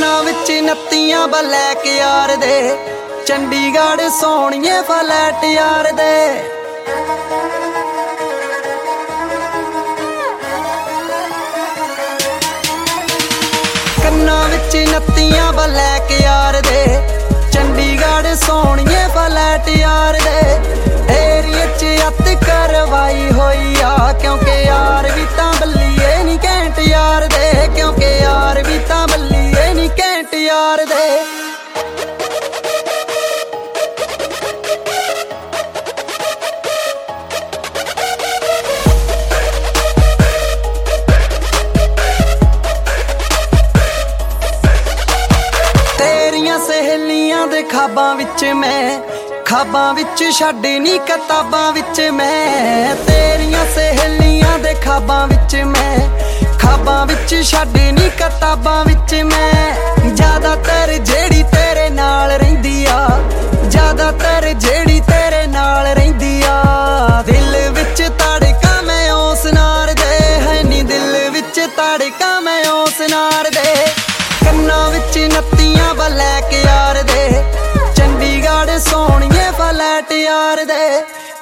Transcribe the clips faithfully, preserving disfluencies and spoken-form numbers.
ਕੰਨਾਂ ਵਿੱਚ ਨੱਤੀਆਂ ਬਲੈਕ ਯਾਰ ਦੇ, ਚੰਡੀਗੜ੍ਹ ਸੋਹਣੀਏ ਫਲੈਟ ਯਾਰ ਦੇ। ਕੰਨਾਂ ਵਿੱਚ ਨੱਤੀਆਂ ਬਲੈਕ ਯਾਰ ਦੇ, ਚੰਡੀਗੜ੍ਹ ਸੋਹਣੀਏ ਫਲੈਟ ਯਾਰ ਦੇ। ਏਰੀਏ 'ਚ ਅੱਤ ਕਰਵਾਈ ਹੋਈ ਆ, ਕਿਉਂਕਿ ਯਾਰ ਵੀ ਤਾਂ ਬੱਲੀਏ ਨੀ ਘੈਂਟ ਯਾਰ ਦੇ, ਕਿਉਂਕਿ ਯਾਰ ਵੀ ਤਾਂ ਬੱਲੀਏ ਨੀ ਘੈਂਟ ਯਾਰ ਦੇ। ਸਹੇਲੀਆਂ ਦੇ ਖਾਬਾਂ ਵਿੱਚ ਮੈਂ, ਖਾਬਾਂ ਵਿੱਚ ਛੱਡ ਨੀ ਕਿਤਾਬਾਂ ਵਿੱਚ ਮੈਂ। ਤੇਰੀਆਂ ਸਹੇਲੀਆਂ ਦੇ ਖਾਬਾਂ ਵਿੱਚ ਮੈਂ, ਖਾਬਾਂ ਵਿੱਚ ਛੱਡ ਨੀ ਕਿਤਾਬਾਂ ਵਿੱਚ ਮੈਂ। ਜ਼ਿਆਦਾਤਰ ਜਿਹੜੀ ਤੇਰੇ ਨਾਲ ਰਹਿੰਦੀ ਆ, ਜ਼ਿਆਦਾਤਰ ਜਿਹੜੀ ਤੇਰੇ ਨਾਲ ਰਹਿੰਦੀ ਆ। ਦਿਲ ਵਿੱਚ ਧੜਕਾਂ ਮੈਂ ਉਸ ਨਾਰ ਦੇ, ਹੈ ਨੀ ਦਿਲ ਵਿੱਚ ਧੜਕਾਂ ਮੈਂ ਉਸ ਨਾਰ ਦੇ। ਕੰਨਾਂ ਵਿੱਚ ਨੱਤੀਆਂ ਬਲੈਕ ਯਾਰ ਦੇ, ਚੰਡੀਗੜ੍ਹ ਸੋਹਣੀਏ ਫਲੈਟ ਯਾਰ ਦੇ।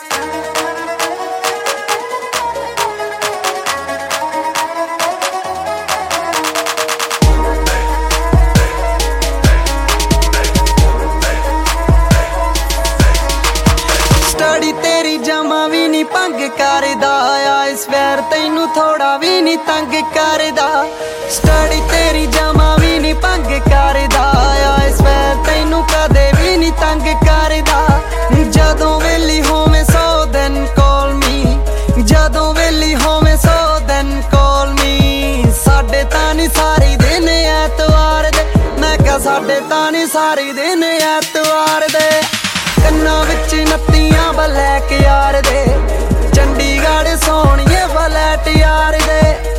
ਸਟੱਡੀ ਤੇਰੀ ਜਮਾਂ ਵੀ ਨੀ ਭੰਗ ਕਰਦਾ, ਆਇਸ ਵੈਰ ਤੈਨੂੰ ਥੋੜਾ ਵੀ ਨੀ ਤੰਗ ਕਰਦਾ। ਸਟੱਡੀ ਤੇਰੀ ਜਮਾਂ ਵੀ ਨੀ ਭੰਗ ਕਰਦਾ, ਆਇਸ ਵੈਰ ਤੈਨੂੰ ਕਦੇ ਵੀ ਨੀ ਤੰਗ ਕਰਦਾ। ਜਦੋਂ ਵੇਲੀ ਹੋਵੇਂ ਸੌ ਦਿਨ ਕਾਲ ਮੀ, ਜਦੋਂ ਵੇਲੀ ਹੋਵੇਂ ਸੌ ਦਿਨ ਕਾਲ ਮੀ। ਸਾਡੇ ਤਾਂ ਨੀ ਸਾਰੇ ਦਿਨ ਐਤਵਾਰ ਦੇ, ਮੈਂ ਕਿਹਾ ਸਾਡੇ ਤਾਂ ਨੀ ਸਾਰੇ ਦਿਨ ਐਤਵਾਰ ਦੇ। ਕੰਨਾਂ ਵਿੱਚ ਨੱਤੀਆਂ ਬਲੈਕ ਯਾਰ ਦੇ, ਚੰਡੀਗੜ੍ਹ ਸੋਹਣੀਏ ਫਲੈਟ ਯਾਰ ਦੇ।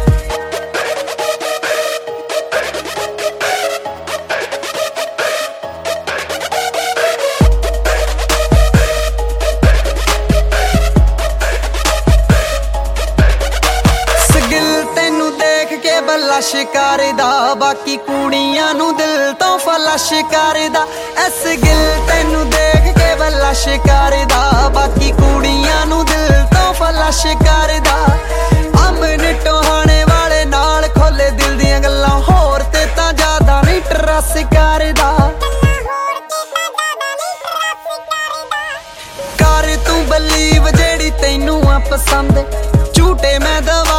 ਬਲਸ਼ ਕਰਦਾ, ਬਾਕੀ ਕੁੜੀਆਂ ਨੂੰ ਦਿਲ ਤੋਂ ਫਲਸ਼ ਕਰਦਾ। ਐਸ ਗਿਲ ਤੈਨੂੰ ਦੇਖ ਕੇ ਬਲਸ਼ ਕਰਦਾ, ਬਾਕੀ ਕੁੜੀਆਂ ਨੂੰ ਦਿਲ ਤੋਂ ਫਲਸ਼ ਕਰਦਾ। ਅਮਨ ਟੋਹਾਣੇ ਵਾਲੇ ਨਾਲ ਖੋਲੇ ਦਿਲ ਦੀਆਂ ਗੱਲਾਂ, ਹੋਰ ਤੇ ਤਾਂ ਜ਼ਿਆਦਾ ਨਹੀਂ ਟਰੱਸ ਕਰਦਾ। ਕਰ ਤੂੰ ਬਲੀਵ ਜਿਹੜੀ ਤੈਨੂੰ ਆ ਪਸੰਦ, ਝੂਟੇ ਮੈਂ ਦਵਾ